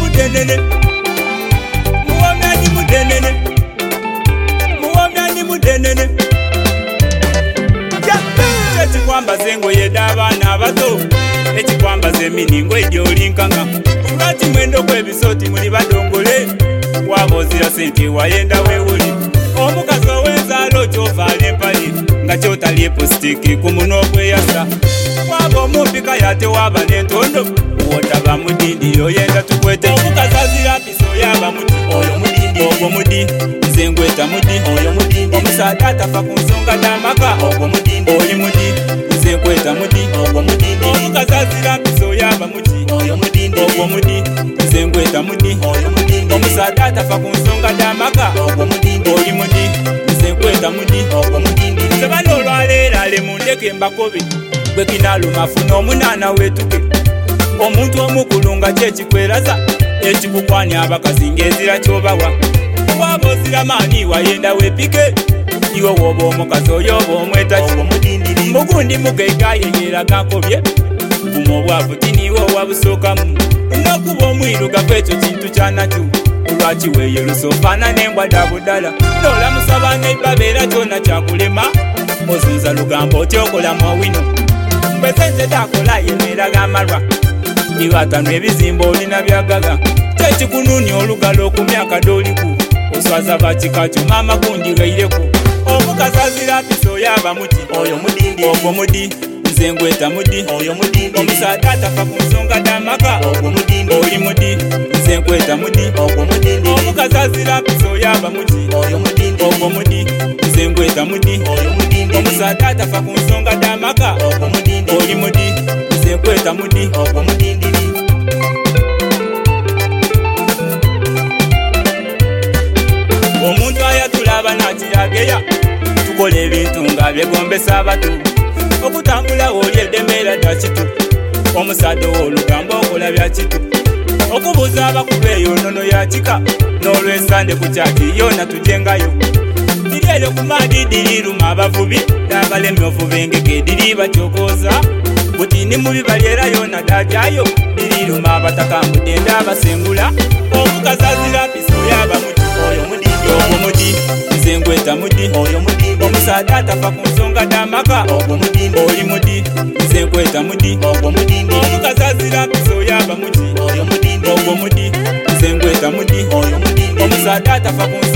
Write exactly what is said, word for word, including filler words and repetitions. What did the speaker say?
mudenene muwamyanyi mudenene muwamyanyi mudenene ekikwambaza engoye d'abaana abato ekikwambaza eminingo egyolinkanga lwaki mwendo gw'ebisoti muli badongole waba ozira sente wayenda weewuli omukazi ow'enzaalo kyovaala empali nga kyotalye positiki ku munwa ogweyasa waba omumpika yate waba n'entondo wotaba mudindi yoyenda tukwete omukazi azira mpiso yaba muti oyo mudindi ogwo mudi nze ngweta mudi oyo mudindi omusaadde atafa ku nsonga d'amaka ogwo mudindi oli mudi nze nkweta mudi ogwo mudindi omukazi azira mpiso yaba muti oyo mudindi ogwo mudi nze ngweta mudi oyo mudindi omusaadde atafa ku nsonga d'amaka ogwo mudindi oli mudi nze nkweta mudi ogwo mudindi nze bano olwaleero ale mundeke mbakobe bwe kinaaluma afuna omunaana weetuke omuntu omukulu nga kyekikweraza ekikukwanya abakazi ng'enzira kyobawa waba ozira maani wayenda weepike iwe woba omukazi oyo oba omwetaki mugundi mugaigayeyeeraga nkobye guma obwavu tiniiwe owabusookamu nokuba omwiruga kwekyo kintu kyanakyo olwaki weeyerusa ofaana n'embwada budala noolamusa banaiba beera kyona kyakulema ozunza lugambo otyokolamu owino mbwesenze takola yemeeraga amalwa iwe atano ebizimba olina byagaga tekikunuuni olugalo ku myaka doliku oswaza bakikakyo maama kundigaireku omukazi azira mpiso yaba muti oyo mudindi ogwo mudi nze ngweta mudi oyo mudindi omusaadde atafa ku nsonga d'amaka ogwo mudindi oli mudi nze nkweta mudi ogwo mudindi omukazi azira mpiso yaba muti oyo mudindi ogwo mudi nze ngweta mudi oyo mudindi omusaadde atafa ku nsonga d'amaka ogwo mudindi oli mudi nze nkweta mudi ogwo mudindi omuntu ayatulaba nakirageya tukola ebintu nga byegombesa abato okutambula oli eddemera dda kitu omusaadde w'olugambo okola bya kitu okubuuza abakuba eyonono ya kika n'olwensande ku kyati yona tujengayo diri eryo ku maadi diriruma abavubi n'abalemyovu b'engege diri batyokooza butini mubi balyera yona dajayo diriruma abatakambudde ndabasengula omukazi azira mpiso yaba muti oyo mudindi ogwo mudi nze ngweta mudi oyo mudindi omusaadde atafa ku nsonga d'amaka ogwo mudindi oli mudi nze nkweta mudi ogwo mudindi omukazi azira mpiso yaba muti oyo mudindi ogwo mudi nze ngweta mudi oyo mudindi omusaadde atafa ku